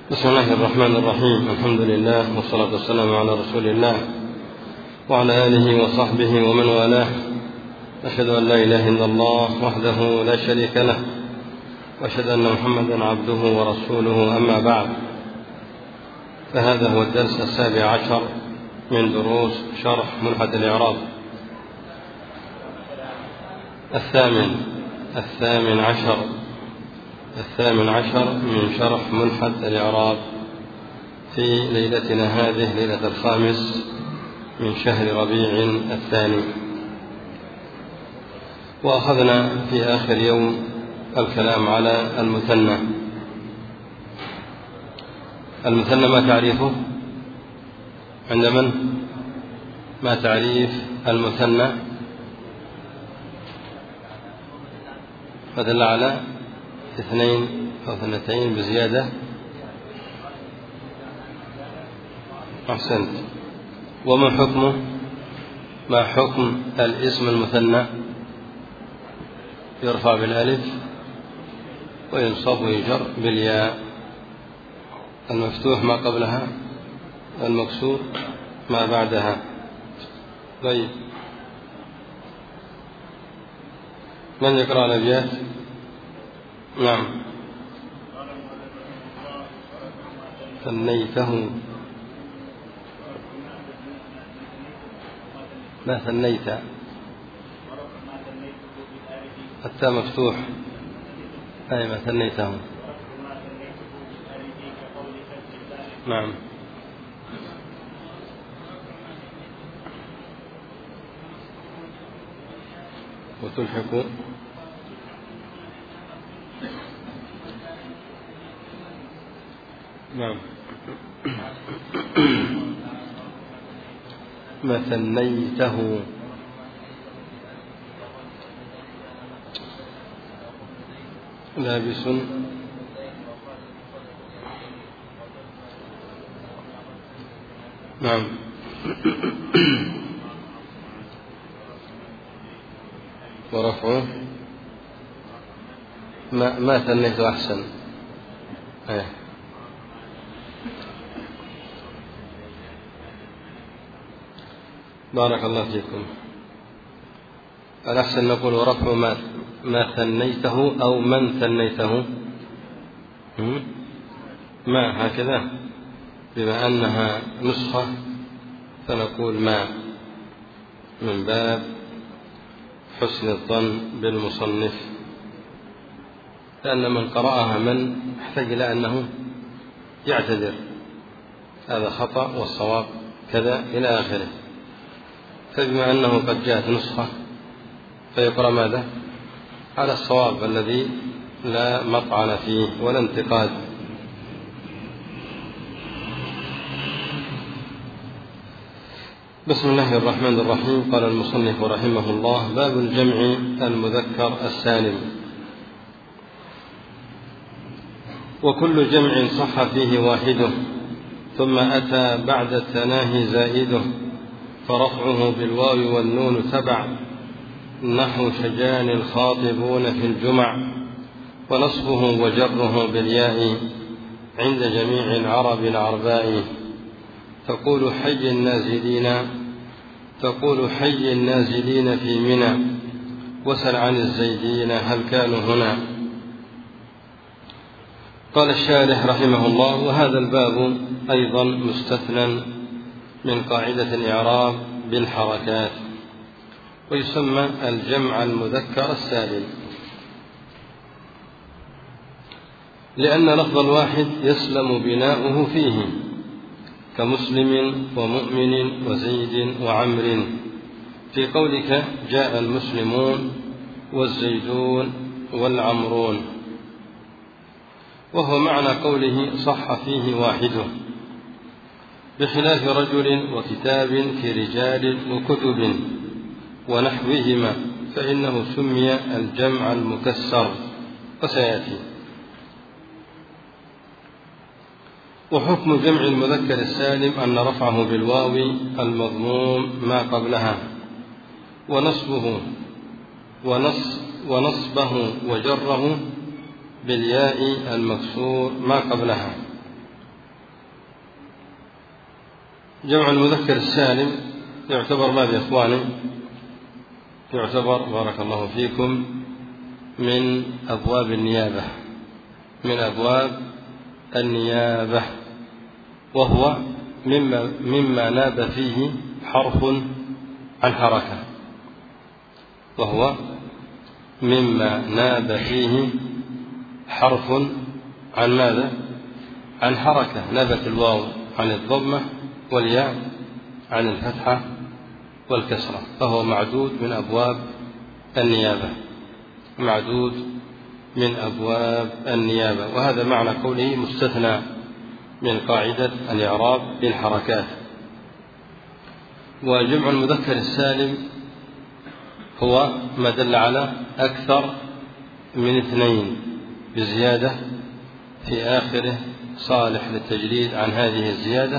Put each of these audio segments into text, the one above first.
بسم الله الرحمن الرحيم. الحمد لله والصلاة والسلام على رسول الله وعلى آله وصحبه ومن والاه. أشهد أن لا إله إلا الله وحده لا شريك له، وأشهد أن محمدا عبده ورسوله. أما بعد، فهذا هو الدرس 17 من دروس شرح ملحد الإعراب. الثامن عشر من شرح ملحد الإعراب في ليلتنا هذه، ليلة 5 من شهر ربيع الثاني. وأخذنا في آخر يوم الكلام على المثنى. المثنى ما تعريفه عند من؟ ما تعريف المثنى؟ فدل على 2 أو 2 بزيادة. أحسنت. وما حكمه؟ ما حكم الاسم المثنى؟ يرفع بالالف وينصب ويجر بالياء، المفتوح ما قبلها، المكسور ما بعدها. طيب، من يقرأ الأبيات؟ نعم. ثنيته ما ثنيت، التاء مفتوح. أي ما ثنيته. نعم. وتلحق نعم. ما ثنيته لابس. نعم. ورفعه ما ثنيته. أحسن. بارك الله فيكم. الأحسن نقول ورفع ما ثنيته أو من ثنيته. ما هكذا، بما أنها نسخة فنقول ما، من باب حسن الظن بالمصنف، لأن من قرأها من يحتاج إلى أنه يعتذر، هذا خطأ والصواب كذا إلى آخره. فبما أنه قد جاءت نسخة فيقرأ ماذا؟ على الصواب الذي لا مطعن فيه ولا انتقاد. بسم الله الرحمن الرحيم. قال المصنف رحمه الله: باب الجمع المذكر السالم. وكل جمع صح فيه واحده، ثم أتى بعد التناهي زائده، فرفعه بالواو والنون تبع، نحو شجان الخاطبون في الجمع، ونصبه وجره بالياء عند جميع العرب العرباء. تقول حي النازلين في منى، وسل عن الزيدين هل كانوا هنا. قال الشارح رحمه الله: وهذا الباب أيضا مستثنى من قاعدة الإعراب بالحركات، ويسمى الجمع المذكر السالم، لأن لفظ الواحد يسلم بناؤه فيه، كمسلم ومؤمن وزيد وعمر، في قولك جاء المسلمون والزيدون والعمرون، وهو معنى قوله صح فيه واحده، بخلاف رجل وكتاب في رجال وكتب ونحوهما، فإنه سمي الجمع المكسر، وسيأتي. وحكم جمع المذكر السالم أن رفعه بالواو المضموم ما قبلها، ونصبه وجره بالياء المكسور ما قبلها، جمع المذكر السالم يعتبر ماذا يا إخواني؟ يعتبر بارك الله فيكم من أبواب النيابة، من أبواب النيابة، وهو مما ناب فيه حرف عن حركة، وهو مما ناب فيه حرف عن ماذا؟ عن حركة، نبت الواو عن الضمة والياء عن الفتحة والكسرة، فهو معدود من أبواب النيابة، معدود من أبواب النيابة. وهذا معنى قوله مستثنى من قاعدة الإعراب بالحركات. وجمع المذكر السالم هو ما دل على أكثر من 2 بزيادة في آخره صالح للتجريد عن هذه الزيادة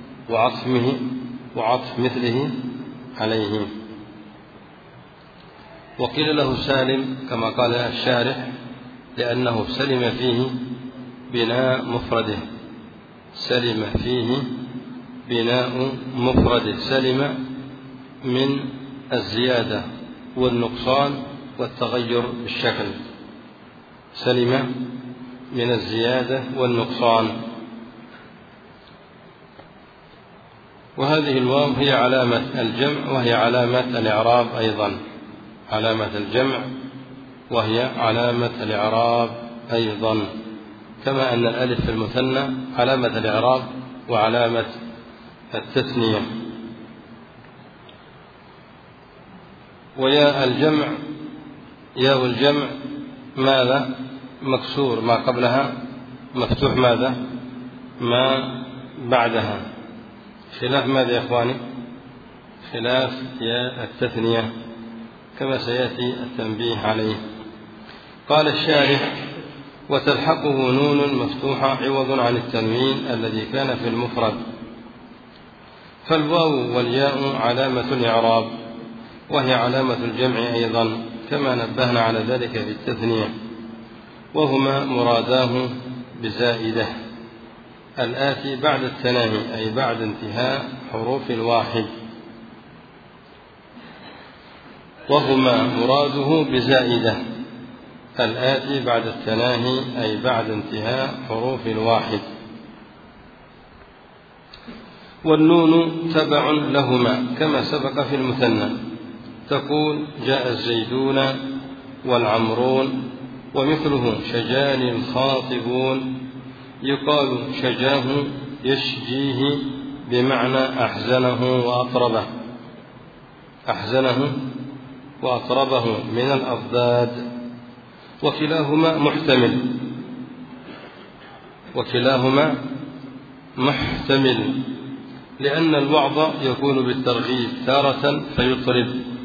وعطف مثله عليه. وقيل له سالم كما قال الشارح لأنه سلم فيه بناء مفرده، سلم فيه بناء مفرده، سلم من الزيادة والنقصان والتغير بالشكل، سلم من الزيادة والنقصان. وهذه الواو هي علامة الجمع وهي علامة الإعراب أيضا، علامة الجمع وهي علامة الإعراب أيضا، كما أن الألف في المثنى علامة الإعراب وعلامة التثنية. ويا الجمع، ياء الجمع ماذا؟ مكسور، ما قبلها مفتوح ماذا؟ ما بعدها، خلاف ماذا يا إخواني؟ خلاف ياء التثنية كما سيأتي التنبيه عليه. قال الشارح وتلحقه نون مفتوحة عوض عن التنوين الذي كان في المفرد، فالواو والياء علامة الإعراب وهي علامة الجمع أيضا، كما نبهنا على ذلك في التثنية، وهما مراداه بزائدة الآتي بعد التناهي أي بعد انتهاء حروف الواحد، وهما مراده بزائدة الآتي بعد التناهي أي بعد انتهاء حروف الواحد. والنون تبع لهما كما سبق في المثنى، تقول جاء الزيدون والعمرون، ومثله شجاني الخاطبون، يقال شجاه يشجيه بمعنى أحزنه وأطربه، أحزنه وأطربه من الأضداد، وكلاهما محتمل، وكلاهما محتمل، لأن الوعظ يكون بالترغيب تارة فيطرب،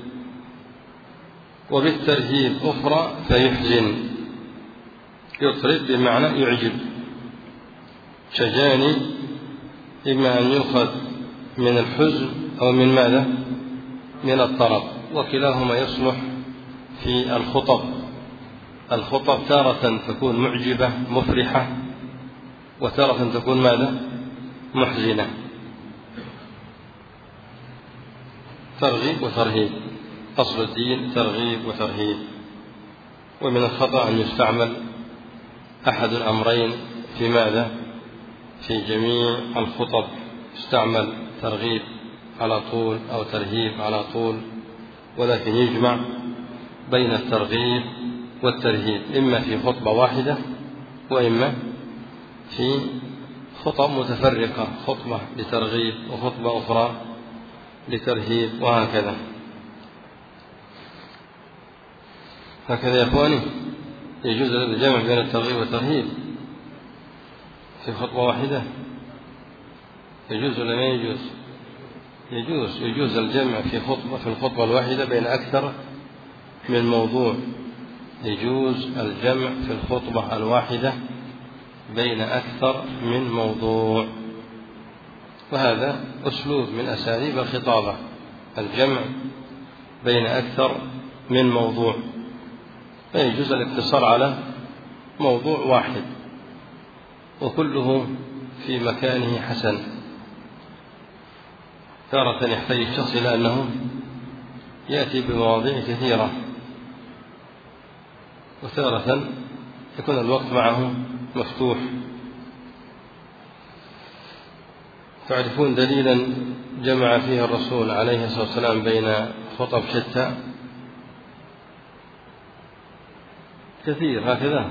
وبالترهيب أخرى فيحزن. يطرب بمعنى يعجب، شجاني إما أن يؤخذ من الحزن أو من ماذا؟ من الطرب، وكلاهما يصلح في الخطب. الخطب تارة تكون معجبة مفرحة، وتارة تكون ماذا؟ محزنة، ترغيب وترهيب، أصل الدين ترغيب وترهيب. ومن الخطأ أن يستعمل أحد الأمرين في ماذا؟ في جميع الخطب، يستعمل ترغيب على طول أو ترهيب على طول، ولكن يجمع بين الترغيب والترهيب، إما في خطبة واحدة وإما في خطب متفرقة، خطبة لترغيب وخطبة أخرى لترهيب، وهكذا. هكذا يا إخواني يجوز الجمع بين الترغيب والترهيب في خطبة واحدة، يجوز ولا ما يجوز؟ يجوز الجمع في الخطبة الواحدة بين أكثر من موضوع، يجوز الجمع في الخطبة الواحدة بين أكثر من موضوع، وهذا أسلوب من أساليب الخطابة، الجمع بين أكثر من موضوع، فيجوز الاقتصار على موضوع واحد وكله في مكانه حسن. تارة يحتاج الشخص إلى أنه يأتي بمواضيع كثيرة، وتارة يكون الوقت معه مفتوح. تعرفون دليلا جمع فيه الرسول عليه الصلاة والسلام بين خطب شتى؟ كثير هكذا.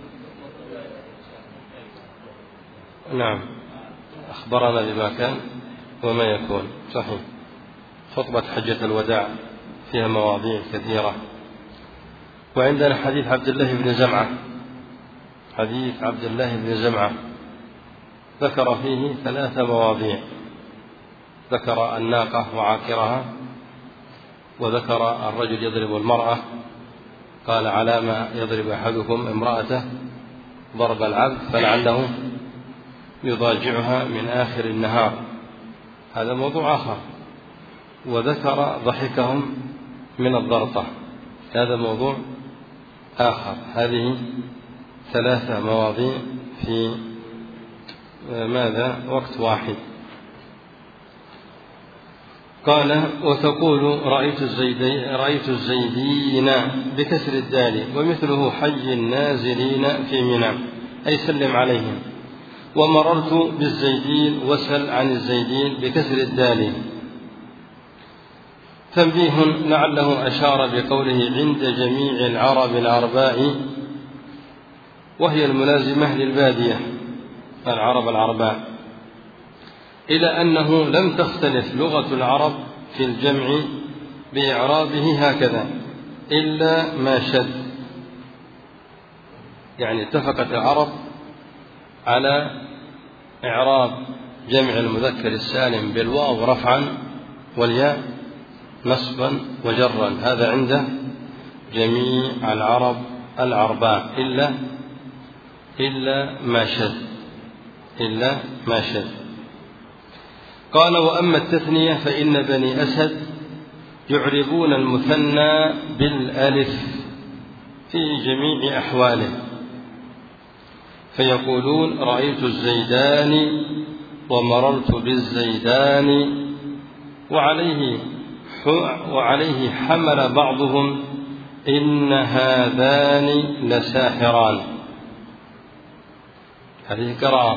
نعم، أخبرنا بما كان وما يكون. صحيح، خطبة حجة الوداع فيها مواضيع كثيرة. وعندنا حديث عبد الله بن زمعة، حديث عبد الله بن زمعة ذكر فيه 3 مواضيع. ذكر الناقة وعاكرها، وذكر الرجل يضرب المرأة، قال: على ما يضرب أحدكم امرأته ضرب العبد فلعله يضاجعها من آخر النهار، هذا موضوع آخر. وذكر ضحكهم من الضرطة، هذا موضوع آخر. هذه 3 مواضيع في ماذا؟ وقت واحد. قال: وتقول: رأيت الزيدين بكسر الدال، ومثله حي النازلين في منى، أي سلم عليهم. ومررت بالزيدين وسل عن الزيدين بكسر الدال. تنبيه لعله أشار بقوله عند جميع العرب العرباء، وهي الملازمة للبادية، العرب العرباء، إلى أنه لم تختلف لغة العرب في الجمع بإعرابه هكذا إلا ما شد. يعني اتفقت العرب على إعراب جمع المذكر السالم بالواو رفعا والياء نصبا وجرا، هذا عند جميع العرب العرباء إلا ما شد. قال: وأما التثنية فإن بني أسد يعربون المثنى بالألف في جميع أحواله، فيقولون: رأيت الزيدان ومررت بالزيدان. وعليه حمل بعضهم إن هذان لساحران، هذه قراءة.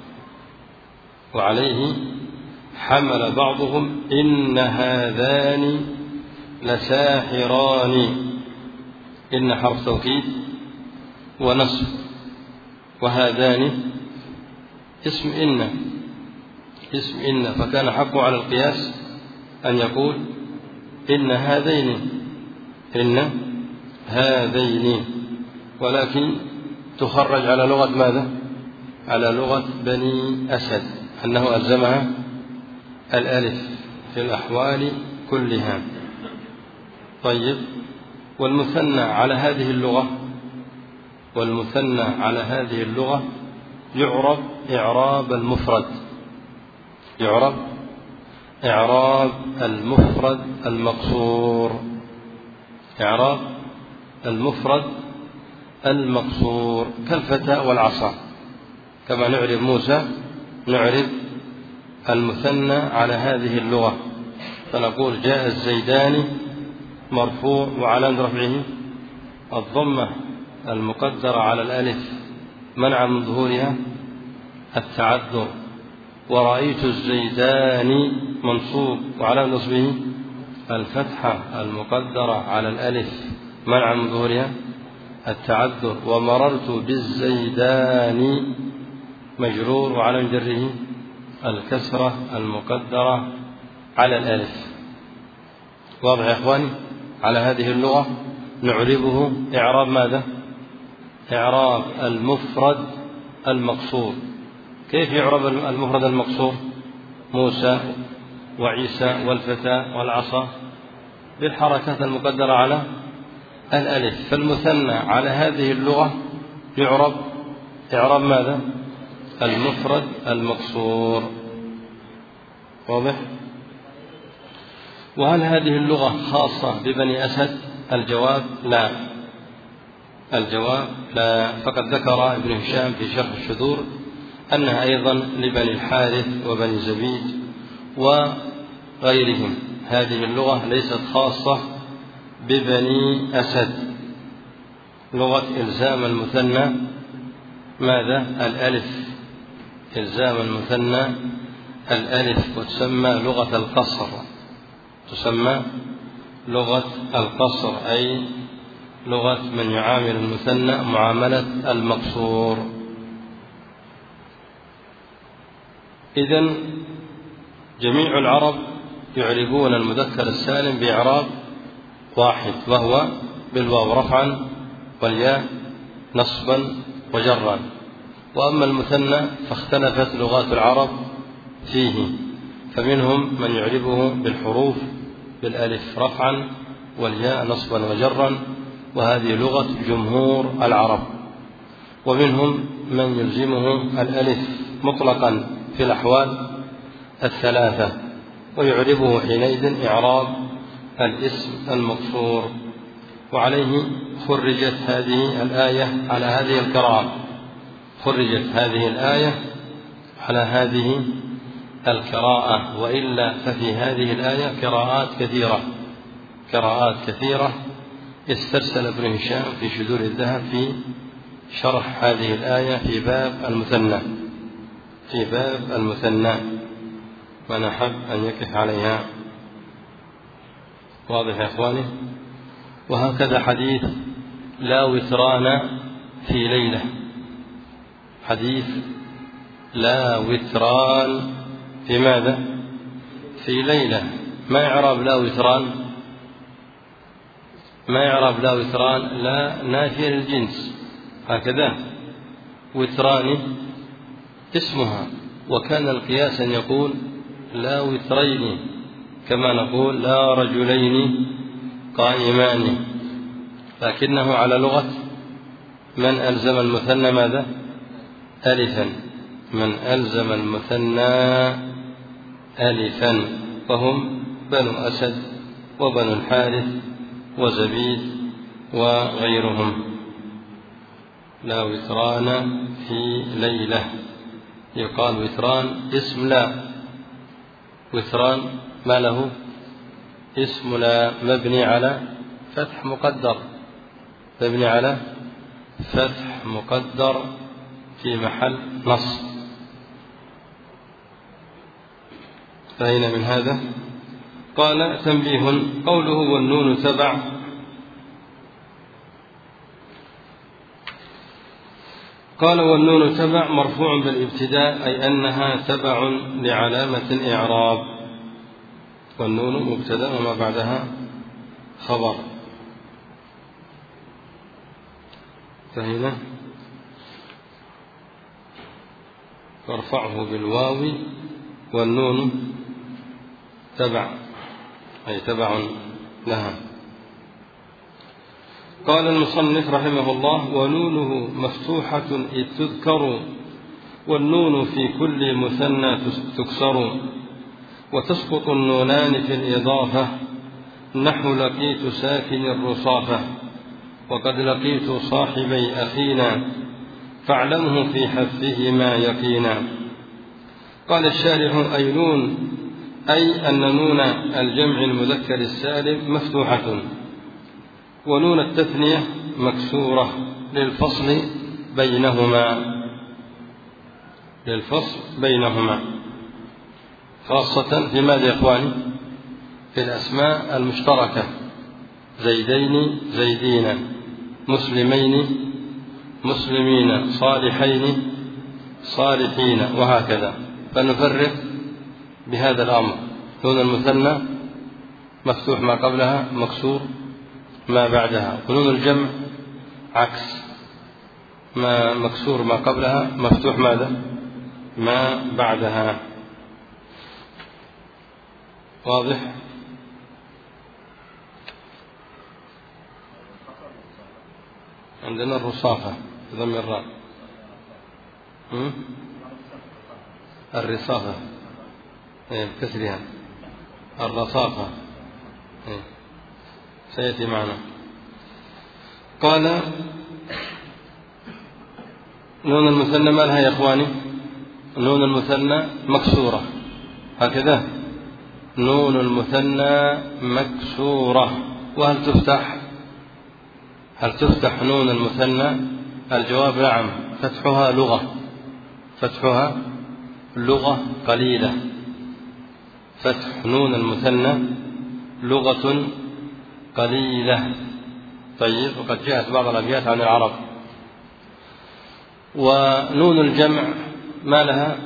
وعليه حمل بعضهم إن هذان لساحران، إن حرف توكيد ونصب، وهذان اسم إن، فكان حقه على القياس أن يقول إن هذين، ولكن تخرج على لغة ماذا؟ على لغة بني أسد، أنه ألزمها الألف في الأحوال كلها. طيب، والمثنى على هذه اللغة يعرب إعراب المقصور، كالفتى والعصا، كما نعرب موسى نعرب المثنى على هذه اللغة، فنقول: جاء الزيدان مرفوع وعلامة رفعه الضمة المقدرة على الألف منع من ظهورها التعذر. ورأيت الزيدان منصوب وعلامة نصبه الفتحة المقدرة على الألف منع من ظهورها التعذر. ومررت بالزيدان مجرور وعلامة جره الكسرة المقدرة على الألف. واضح يا إخواني؟ على هذه اللغة نعربه إعراب ماذا؟ إعراب المفرد المقصور. كيف يعرب المفرد المقصور؟ موسى وعيسى والفتى والعصا بالحركات المقدرة على الألف. فالمثنى على هذه اللغة يعرب إعراب ماذا؟ المفرد المقصور. واضح؟ وهل هذه اللغة خاصة ببني أسد؟ الجواب لا، فقد ذكر ابن هشام في شرح الشذور أنها أيضا لبني الحارث وبني زبيد غيرهم. هذه اللغة ليست خاصة ببني أسد. لغة إلزام المثنى ماذا؟ الألف، إلزام المثنى الألف، وتسمى لغة القصر، تسمى لغة القصر، أي لغة من يعامل المثنى معاملة المقصور. إذن جميع العرب يعربون المذكر السالم بإعراب واحد، وهو بالواو رفعا والياء نصبا وجرا. وأما المثنى فاختلفت لغات العرب فيه، فمنهم من يعربه بالحروف بالألف رفعا والياء نصبا وجرا، وهذه لغة جمهور العرب. ومنهم من يلزمه الألف مطلقا في الأحوال الثلاثة، ويعربه حينئذ إعراب الاسم المقصور. وعليه خرجت هذه الآية على هذه القراءة، خرجت هذه الآية على هذه القراءة، وإلا ففي هذه الآية قراءات كثيرة استرسل ابن هشام في شذور الذهب في شرح هذه الآية في باب المثنى، من أحب أن يقف عليها. واضح يا إخواني؟ وهكذا حديث لا وتران في ليلة، حديث لا وتران في ماذا؟ في ليلة. ما إعراب لا وتران؟ ما إعراب لا وتران؟ لا نافية للجنس، هكذا وتران اسمها، وكان القياس أن يقول لا وترين، كما نقول لا رجلين قائمان، لكنه على لغة من ألزم المثنى ماذا؟ ألفا، من ألزم المثنى ألفا، وهم بنو أسد وبنو الحارث وزبيد وغيرهم. لا وتران في ليلة، يقال وتران اسم لا، وتران ما له؟ اسم لا مبني على فتح مقدر، مبني على فتح مقدر في محل نصب. فأين من هذا؟ قال تنبيه، قوله والنون تبع، قال والنون تبع مرفوع بالابتداء، أي أنها تبع لعلامة إعراب، والنون مبتدأ وما بعدها خبر. فهنا فارفعه بالواو، والنون تبع أي تبع لها. قال المصنف رحمه الله ونونه مفتوحة إذ تذكر، والنون في كل مثنى تكسر، وتسقط النونان في الإضافة، نحو لقيت ساكن الرصافة، وقد لقيت صاحبي أخينا، فاعلمه في حذفهما يقينا. قال الشارح أي نون، أي أن نون الجمع المذكر السالم مفتوحة، ونون التثنية مكسورة للفصل بينهما، خاصة في ماذا يا إخواني؟ في الأسماء المشتركة، زيدين زيدين، مسلمين مسلمين، صالحين صالحين، وهكذا. فنفرق بهذا الأمر، نون المثنى مفتوح ما قبلها مكسور ما بعدها، ونون الجمع عكس، ما مكسور ما قبلها مفتوح ماذا؟ ما بعدها. واضح؟ عندنا الرصافة ضم الراء، الرصافة بكسرها، الرصافة سيأتي معنا. قال نون المثنى ما لها يا إخواني؟ نون المثنى مكسورة، هكذا نون المثنى مكسورة. وهل تفتح؟ هل تفتح نون المثنى؟ الجواب نعم، فتحها لغة، فتحها لغة قليلة. فتح نون المثنى لغة قليلة. طيب، وقد جاءت بعض الأبيات عن العرب. ونون الجمع ما لها؟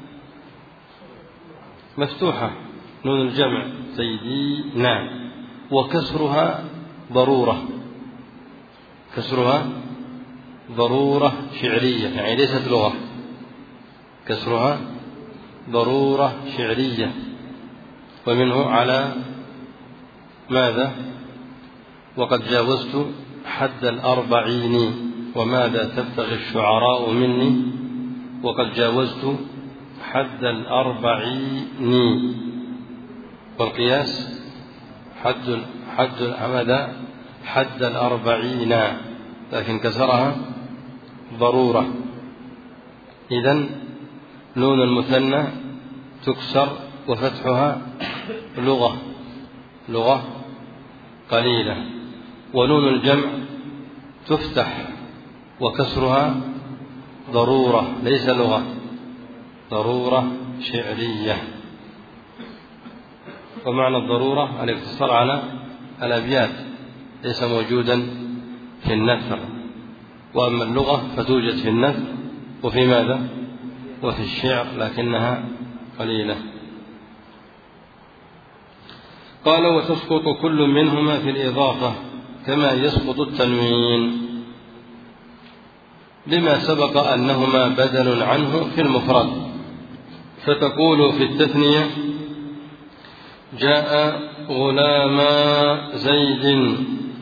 مفتوحة، نون الجمع سيدي نعم، وكسرها ضرورة، كسرها ضرورة شعرية، يعني ليست لغة، كسرها ضرورة شعرية. ومنه على ماذا؟ وقد جاوزت حد 40 وماذا تبتغي الشعراء مني. وقد جاوزت حد 40. والقياس حد 40، لكن كسرها ضرورة. إذن نون المثنى تكسر وفتحها لغة قليلة. ونون الجمع تفتح وكسرها ضرورة، ليس لغة، ضرورة شعرية. ومعنى الضرورة الاقتصار على الأبيات، ليس موجودا في النثر. وأما اللغة فتوجد في النثر وفي ماذا؟ وفي الشعر، لكنها قليلة. قال: وتسقط كل منهما في الإضافة كما يسقط التنوين، لما سبق أنهما بدل عنه في المفرد. فتقول في التثنية: جاء غلاما زيد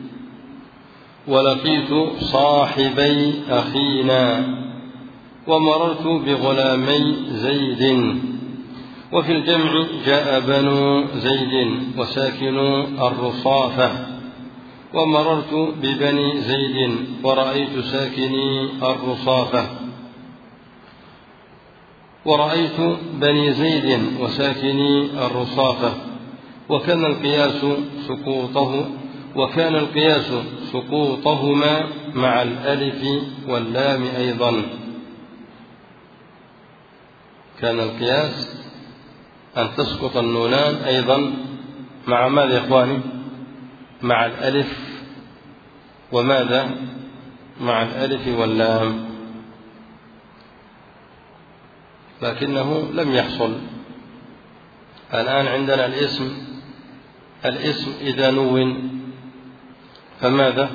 ولقيت صاحبي أخينا ومررت بغلامي زيد. وفي الجمع: جاء بنو زيد وساكنوا الرصافة ومررت ببني زيد ورأيت ساكني الرصافة. ورأيت بني زيد وساكني الرصافة. وكان القياس سقوطهما مع الألف واللام أيضا. كان القياس أن تسقط النونان أيضا مع ماذا يا إخواني؟ مع الألف، وماذا؟ مع الألف واللام، لكنه لم يحصل. الآن عندنا الاسم إذا نون فماذا؟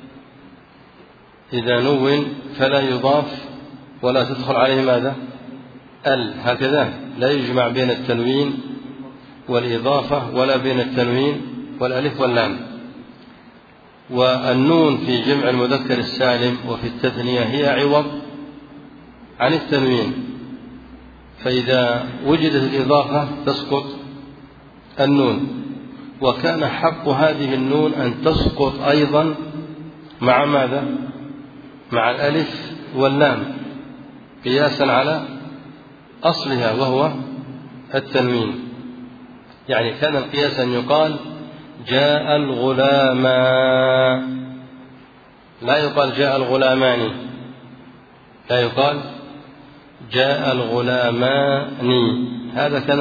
إذا نون فلا يضاف ولا تدخل عليه ماذا؟ هكذا، لا يجمع بين التنوين والإضافة ولا بين التنوين والألف واللام. والنون في جمع المذكر السالم وفي التثنية هي عوض عن التنوين، فإذا وجدت الإضافة تسقط النون. وكان حق هذه النون أن تسقط أيضا مع ماذا؟ مع الألف واللام، قياسا على أصلها وهو التنوين. يعني كان القياس أن يقال: جاء الغلامان، لا يقال جاء الغلامان، لا يقال جاء الغلامان. هذا كان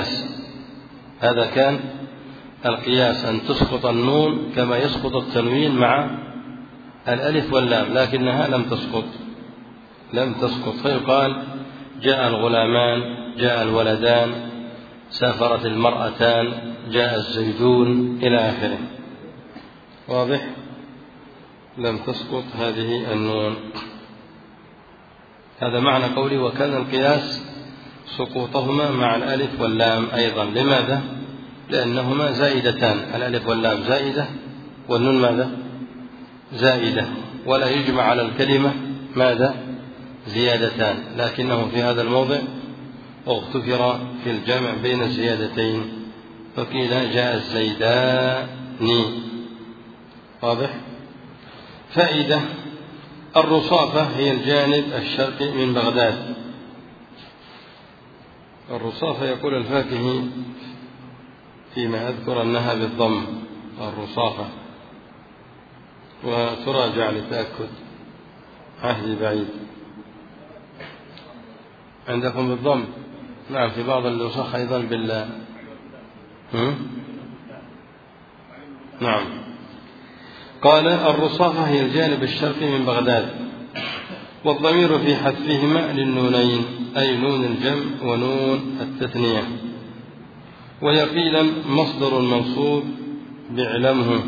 القياس أن تسقط النون كما يسقط التنوين مع الألف واللام، لكنها لم تسقط، فيقال جاء الغلامان، جاء الولدان، سافرت المرأتان، جاء الزيدون، إلى آخره. واضح؟ لم تسقط هذه النون. هذا معنى قولي: وكان القياس سقوطهما مع الألف واللام أيضا. لماذا؟ لأنهما زائدتان، الألف واللام زائدة والنون ماذا؟ زائدة، ولا يجمع على الكلمة ماذا؟ زيادتان. لكنه في هذا الموضع اغتفر في الجمع بين الزيادتين، فقيل جاء الزيدان. واضح؟ فائدة: الرصافة هي الجانب الشرقي من بغداد. الرصافة يقول الفاكهي فيما أذكر أنها بالضم الرصافة، وتراجع لتأكد، عهدي بعيد. عندكم بالضم؟ نعم، في بعض النسخ أيضا بالله. نعم. قال: الرصافة هي الجانب الشرقي من بغداد، والضمير في حذفهما للنونين، أي نون الجمع ونون التثنية، وهي قيلا مصدر منصوب بعلمه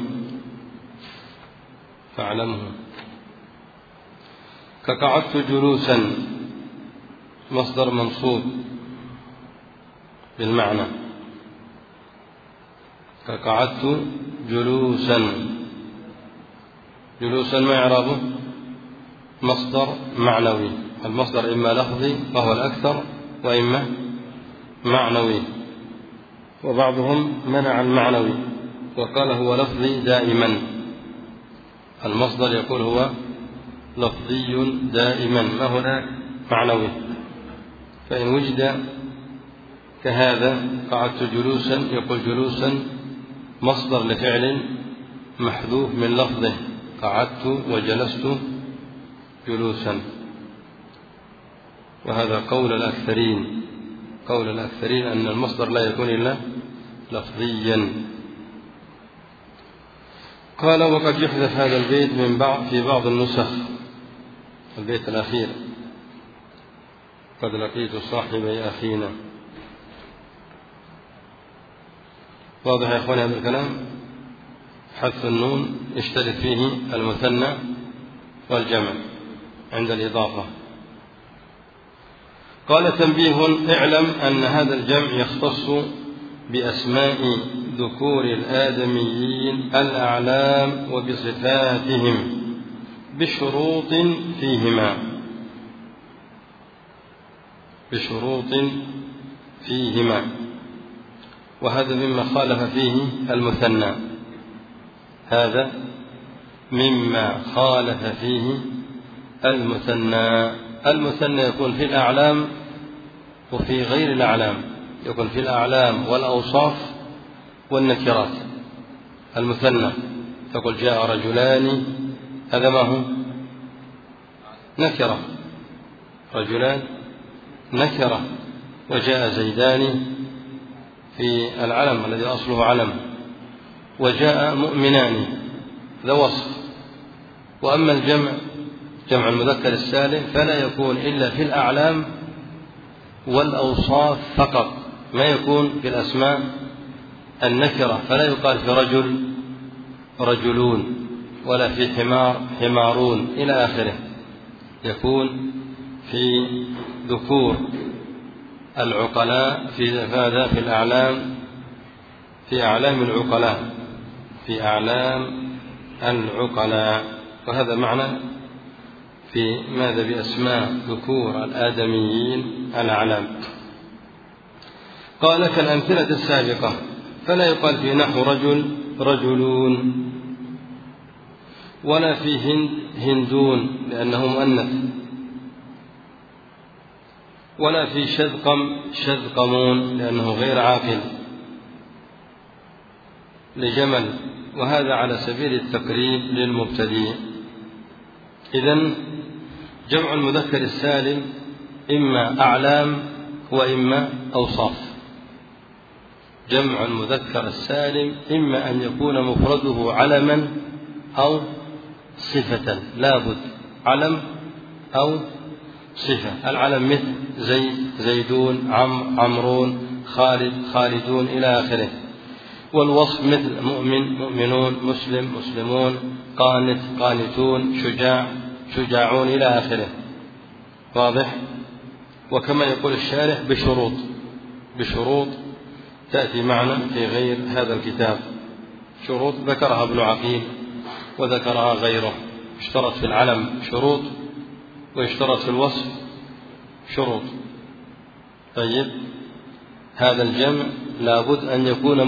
فاعلمه، كقعدت جلوسا مصدر منصوب بالمعنى، كقعدت جلوسا. جلوسا ما إعرابه؟ مصدر معنوي. المصدر إما لفظي وهو الأكثر، وإما معنوي، وبعضهم منع المعنوي وقال هو لفظي دائما. المصدر يقول هو لفظي دائما، ما هناك معنوي. فإن وجد كهذا قعدت جلوسا، يقول جلوسا مصدر لفعل محذوف من لفظه، قعدت وجلست جلوسا. وهذا قول الأكثرين، قول الأكثرين أن المصدر لا يكون إلا لفظيا. قال: وقد يحذف هذا البيت في بعض النسخ. البيت الأخير: قد لقيت صاحبي أخينا. واضح يا أخواني هذا الكلام؟ حذف النون يشترك فيه المثنى والجمع عند الإضافة. قال: تنبيه: اعلم أن هذا الجمع يختص بأسماء ذكور الآدميين الأعلام وبصفاتهم بشروط فيهما، وهذا مما خالف فيه المثنى، هذا مما خالف فيه المثنى. المثنى يكون في الأعلام وفي غير الأعلام، يكون في الأعلام والأوصاف والنكرات. المثنى تقول جاء رجلان، هذا ما هو؟ نكرة، رجلان نكرة. وجاء زيدان في العلم الذي أصله علم، وجاء مؤمنان، ذا وصف. وأما الجمع، جمع المذكر السالم، فلا يكون إلا في الأعلام والأوصاف فقط، ما يكون في الأسماء النكرة، فلا يقال في رجل رجلون، ولا في حمار حمارون إلى آخره. يكون في ذكور العقلاء، في هذا في الأعلام، في أعلام العقلاء، في أعلام العقلاء. وهذا معنى في ماذا؟ بأسماء ذكور الآدميين الأعلام. قال: كالأمثلة السابقة، فلا يقال في نحو رجل رجلون، ولا في هند هندون لأنه مؤنث، ولا في شذقم شذقمون لأنه غير عاقل لجمل، وهذا على سبيل التقريب للمبتدئ. إذن جمع المذكر السالم إما أعلام وإما أوصاف. جمع المذكر السالم إما أن يكون مفرده علما أو صفة، لابد علم أو صفة. العلم مثل زيد زيدون، عمرون، خالد خالدون إلى آخره. والوصف مثل مؤمن مؤمنون، مسلم مسلمون، قانت قانتون، شجاع شجاعون إلى آخره. واضح؟ وكما يقول الشارح بشروط تأتي معنا في غير هذا الكتاب. شروط ذكرها ابن عقيل وذكرها غيره. اشترط في العلم شروط، واشترط في الوصف شروط. طيب، هذا الجمع لابد أن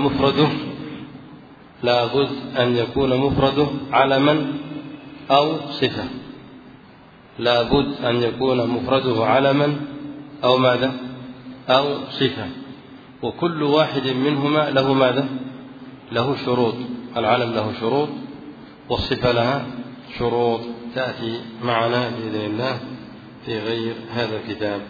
يكون مفرده علما أو صفة. لابد أن يكون مفرده علما أو ماذا؟ أو صفة. وكل واحد منهما له ماذا؟ له شروط. العلم له شروط والصفة لها شروط تأتي معنا بإذن الله في غير هذا الكتاب.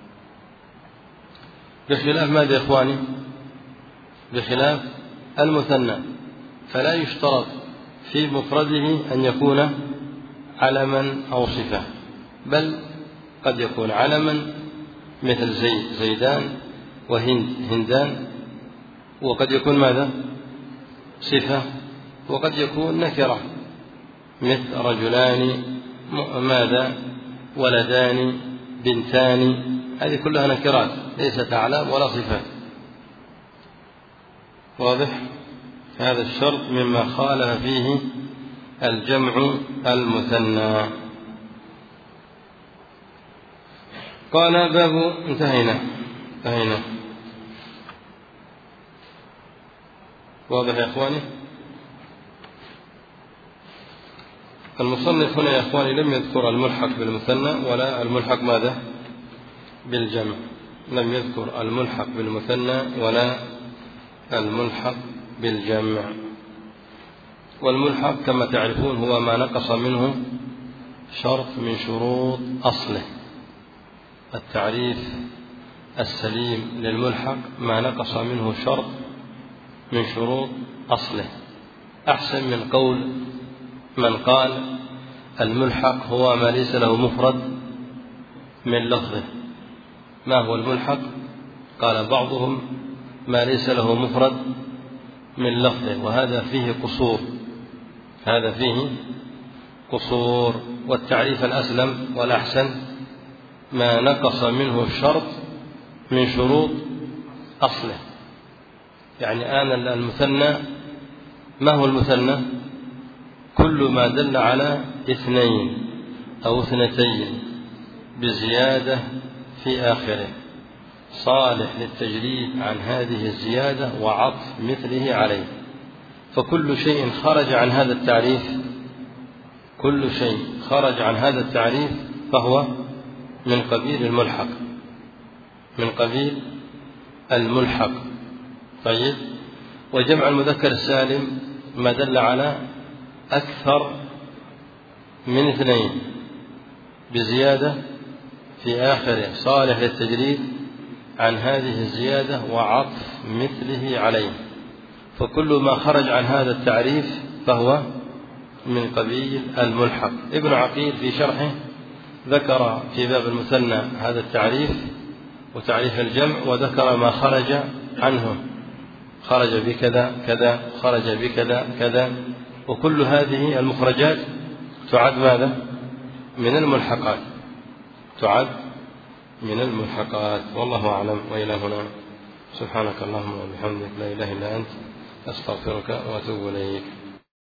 بخلاف ماذا يا إخواني؟ بخلاف المثنى، فلا يشترط في مفرده أن يكون علما أو صفة، بل قد يكون علما مثل زيد زيدان وهند هندان، وقد يكون ماذا؟ صفة، وقد يكون نكرة مثل رجلان ماذا؟ ولدان بنتان، هذه كلها نكرات ليست أعلام ولا صفات. واضح؟ هذا الشرط مما خالف فيه الجمع المثنى. قال باب انتهينا. واضح يا إخواني؟ المصنف هنا يا إخواني لم يذكر الملحق بالمثنى ولا الملحق ماذا؟ بالجمع. لم يذكر الملحق بالمثنى ولا الملحق بالجمع. والملحق كما تعرفون هو ما نقص منه شرط من شروط أصله. التعريف السليم للملحق ما نقص منه شرط من شروط أصله، أحسن من قول من قال الملحق هو ما ليس له مفرد من لفظه. ما هو الملحق؟ قال بعضهم ما ليس له مفرد من لفظه، وهذا فيه قصور، هذا فيه قصور. والتعريف الأسلم والأحسن ما نقص منه الشرط من شروط أصله. يعني آن المثنى، ما هو المثنى؟ كل ما دل على اثنين أو اثنتين بزيادة في آخره صالح للتجريد عن هذه الزيادة وعطف مثله عليه. فكل شيء خرج عن هذا التعريف، كل شيء خرج عن هذا التعريف فهو من قبيل الملحق، من قبيل الملحق. طيب، وجمع المذكر السالم ما دل على أكثر من اثنين بزيادة في آخره صالح للتجريد عن هذه الزيادة وعطف مثله عليه. فكل ما خرج عن هذا التعريف فهو من قبيل الملحق. ابن عقيل في شرحه ذكر في باب المثنى هذا التعريف وتعريف الجمع، وذكر ما خرج عنه، خرج بكذا كذا، خرج بكذا كذا، وكل هذه المخرجات تعد ماذا؟ من الملحقات، تعد من الملحقات. والله أعلم. وإلى هنا سبحانك اللهم وبحمدك لا إله إلا أنت أستغفرك وأتوب إليك.